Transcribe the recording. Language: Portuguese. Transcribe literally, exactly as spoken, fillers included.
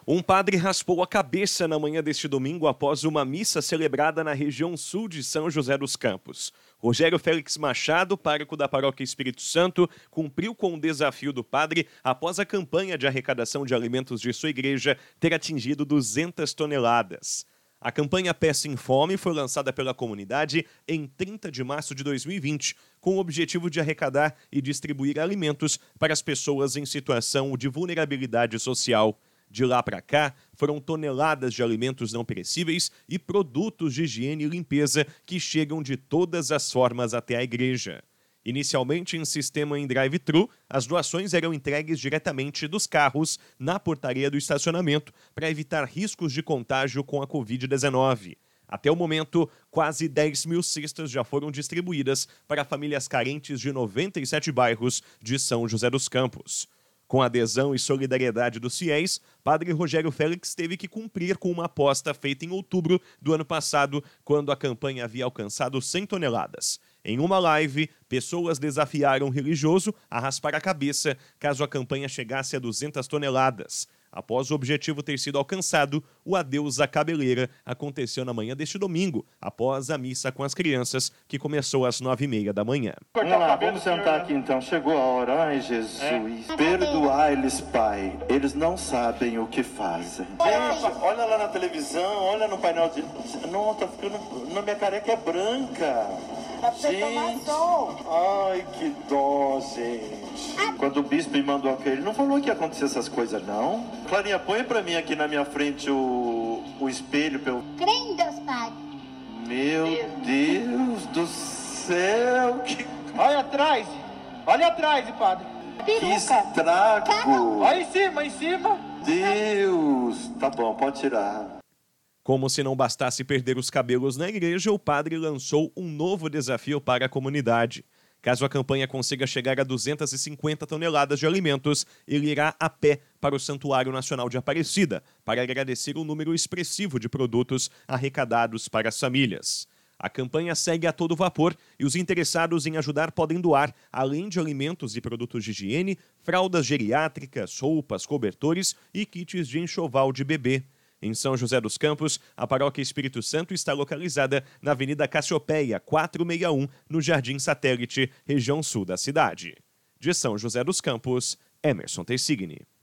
Um padre raspou a cabeça na manhã deste domingo após uma missa celebrada na região sul de São José dos Campos. Rogério Félix Machado, pároco da Paróquia Espírito Santo, cumpriu com o desafio do padre após a campanha de arrecadação de alimentos de sua igreja ter atingido duzentas toneladas. A campanha Pé Sem Fome foi lançada pela comunidade em trinta de março de dois mil e vinte, com o objetivo de arrecadar e distribuir alimentos para as pessoas em situação de vulnerabilidade social. De lá para cá, foram toneladas de alimentos não perecíveis e produtos de higiene e limpeza que chegam de todas as formas até a igreja. Inicialmente em sistema em drive-thru, as doações eram entregues diretamente dos carros na portaria do estacionamento para evitar riscos de contágio com a covid dezenove. Até o momento, quase dez mil cestas já foram distribuídas para famílias carentes de noventa e sete bairros de São José dos Campos. Com a adesão e solidariedade dos fiéis, padre Rogério Félix teve que cumprir com uma aposta feita em outubro do ano passado, quando a campanha havia alcançado cem toneladas. Em uma live, pessoas desafiaram o religioso a raspar a cabeça caso a campanha chegasse a duzentas toneladas. Após o objetivo ter sido alcançado, o adeus à cabeleira aconteceu na manhã deste domingo, após a missa com as crianças, que começou às nove e meia da manhã. Vamos lá, vamos sentar aqui então. Chegou a hora. Ai, Jesus. É. Perdoai-lhes, Pai. Eles não sabem o que fazem. Gente, olha lá na televisão, olha no painel de... Não, tá ficando... Na minha careca é branca. Gente, ai, que dó, gente. Quando o bispo me mandou aquele, ele não falou que ia acontecer essas coisas, não? Clarinha, põe pra mim aqui na minha frente o, o espelho. Pelo... Crê em Deus, Pai. Meu Deus do céu, que... Olha atrás, olha atrás, padre. Que estrago. Olha em cima, em cima. Deus, tá bom, pode tirar. Como se não bastasse perder os cabelos na igreja, o padre lançou um novo desafio para a comunidade. Caso a campanha consiga chegar a duzentas e cinquenta toneladas de alimentos, ele irá a pé para o Santuário Nacional de Aparecida, para agradecer o número expressivo de produtos arrecadados para as famílias. A campanha segue a todo vapor e os interessados em ajudar podem doar, além de alimentos e produtos de higiene, fraldas geriátricas, roupas, cobertores e kits de enxoval de bebê. Em São José dos Campos, a Paróquia Espírito Santo está localizada na Avenida Cassiopeia, quatrocentos e sessenta e um, no Jardim Satélite, região sul da cidade. De São José dos Campos, Emerson Tessigni.